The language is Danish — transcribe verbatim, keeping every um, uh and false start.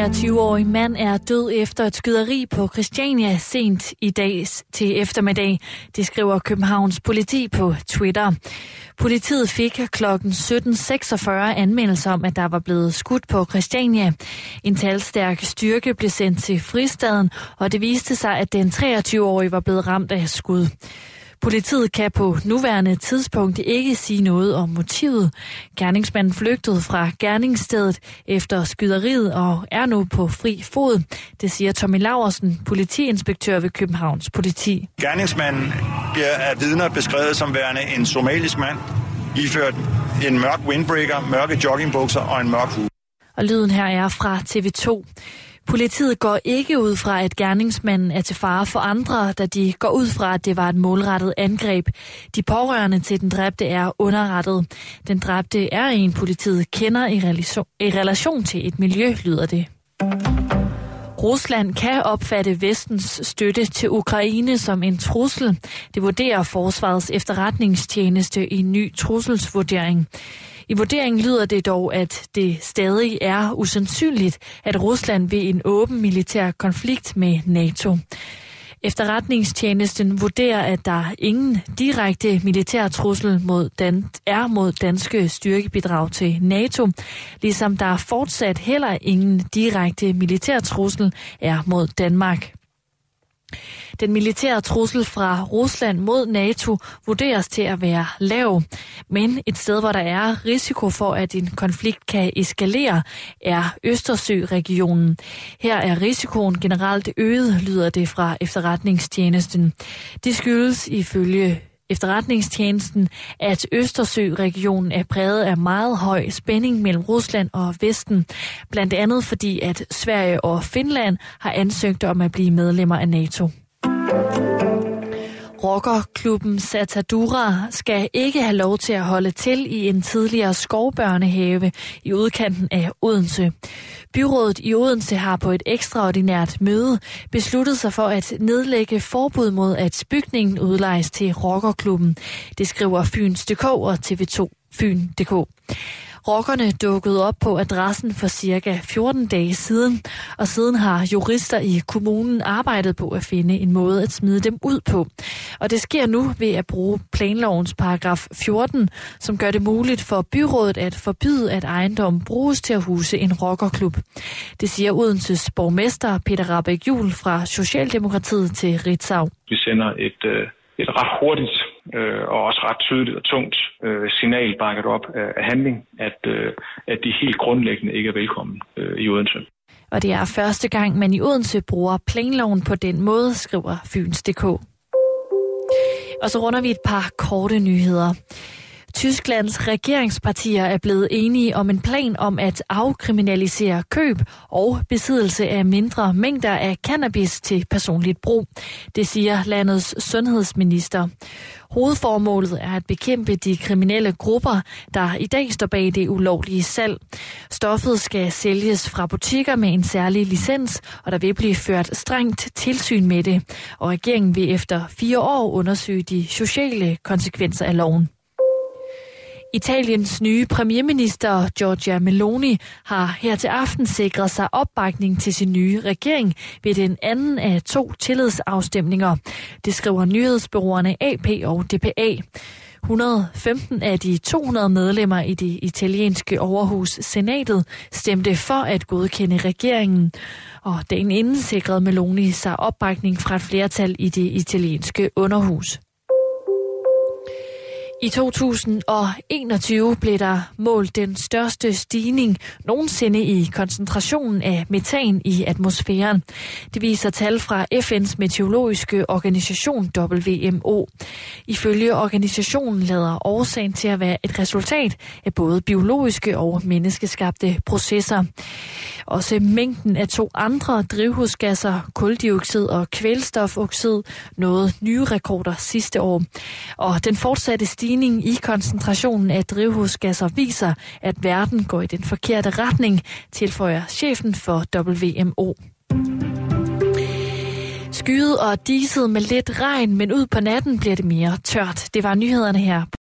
treogtyve-årig mand er død efter et skyderi på Christiania sent i dag til eftermiddag. Det skriver Københavns politi på Twitter. Politiet fik klokken sytten seksogfyrre anmeldelser om, at der var blevet skudt på Christiania. En talstærk styrke blev sendt til fristaden, og det viste sig, at den treogtyve-årige var blevet ramt af skud. Politiet kan på nuværende tidspunkt ikke sige noget om motivet. Gerningsmanden flygtede fra gerningsstedet efter skyderiet og er nu på fri fod. Det siger Tommy Laursen, politiinspektør ved Københavns politi. Gerningsmanden bliver af vidner beskrevet som værende en somalisk mand, iført en mørk windbreaker, mørke joggingbukser og en mørk hue. Og lyden her er fra T V to. Politiet går ikke ud fra, at gerningsmanden er til fare for andre, da de går ud fra, at det var et målrettet angreb. De pårørende til den dræbte er underrettet. Den dræbte er en, politiet kender i relation, i relation til et miljø, lyder det. Rusland kan opfatte vestens støtte til Ukraine som en trussel. Det vurderer Forsvarets efterretningstjeneste i en ny trusselsvurdering. I vurderingen lyder det dog, at det stadig er usandsynligt, at Rusland vil en åben militær konflikt med NATO. Efterretningstjenesten vurderer, at der ingen direkte militær trussel mod dan- er mod danske styrkebidrag til NATO, ligesom der fortsat heller ingen direkte militær trussel er mod Danmark. Den militære trussel fra Rusland mod NATO vurderes til at være lav, men et sted, hvor der er risiko for, at en konflikt kan eskalere, er Østersøregionen. Her er risikoen generelt øget, lyder det fra efterretningstjenesten. Det skyldes ifølge efterretningstjenesten, at Østersøregionen er præget af meget høj spænding mellem Rusland og Vesten, blandt andet fordi, at Sverige og Finland har ansøgt om at blive medlemmer af NATO. Rockerklubben Satadura skal ikke have lov til at holde til i en tidligere skovbørnehave i udkanten af Odense. Byrådet i Odense har på et ekstraordinært møde besluttet sig for at nedlægge forbud mod, at bygningen udlejes til rockerklubben. Det skriver Fyns punktum d k og T V to Fyn punktum d k. Rockerne dukkede op på adressen for cirka fjorten dage siden, og siden har jurister i kommunen arbejdet på at finde en måde at smide dem ud på. Og det sker nu ved at bruge planlovens paragraf fjorten, som gør det muligt for byrådet at forbyde, at ejendommen bruges til at huse en rockerklub. Det siger Odenses borgmester Peter Rahbæk Juhl fra Socialdemokratiet til Ritzau. Vi sender et, et ret hurtigt og også ret tydeligt og tungt signal bakket op af handling, at, at de helt grundlæggende ikke er velkommen i Odense. Og det er første gang, man i Odense bruger planloven på den måde, skriver Fyns punktum d k. Og så runder vi et par korte nyheder. Tysklands regeringspartier er blevet enige om en plan om at afkriminalisere køb og besiddelse af mindre mængder af cannabis til personligt brug. Det siger landets sundhedsminister. Hovedformålet er at bekæmpe de kriminelle grupper, der i dag står bag det ulovlige salg. Stoffet skal sælges fra butikker med en særlig licens, og der vil blive ført strengt tilsyn med det. Og regeringen vil efter fire år undersøge de sociale konsekvenser af loven. Italiens nye premierminister Giorgia Meloni har her til aften sikret sig opbakning til sin nye regering ved den anden af to tillidsafstemninger. Det skriver nyhedsbureauerne A P og D P A. et hundrede og femten af de to hundrede medlemmer i det italienske overhus Senatet stemte for at godkende regeringen. Og dagen inden sikrede Meloni sig opbakning fra et flertal i det italienske underhus. I to tusind og enogtyve blev der målt den største stigning nogensinde i koncentrationen af metan i atmosfæren. Det viser tal fra F N's meteorologiske organisation W M O. Ifølge organisationen lader årsagen til at være et resultat af både biologiske og menneskeskabte processer. Også mængden af to andre drivhusgasser, kuldioxid og kvælstofoxid, nåede nye rekorder sidste år. Og den fortsatte stigning i koncentrationen af drivhusgasser viser, at verden går i den forkerte retning, tilføjer chefen for W M O. Skyet og diset med lidt regn, men ud på natten bliver det mere tørt. Det var nyhederne her.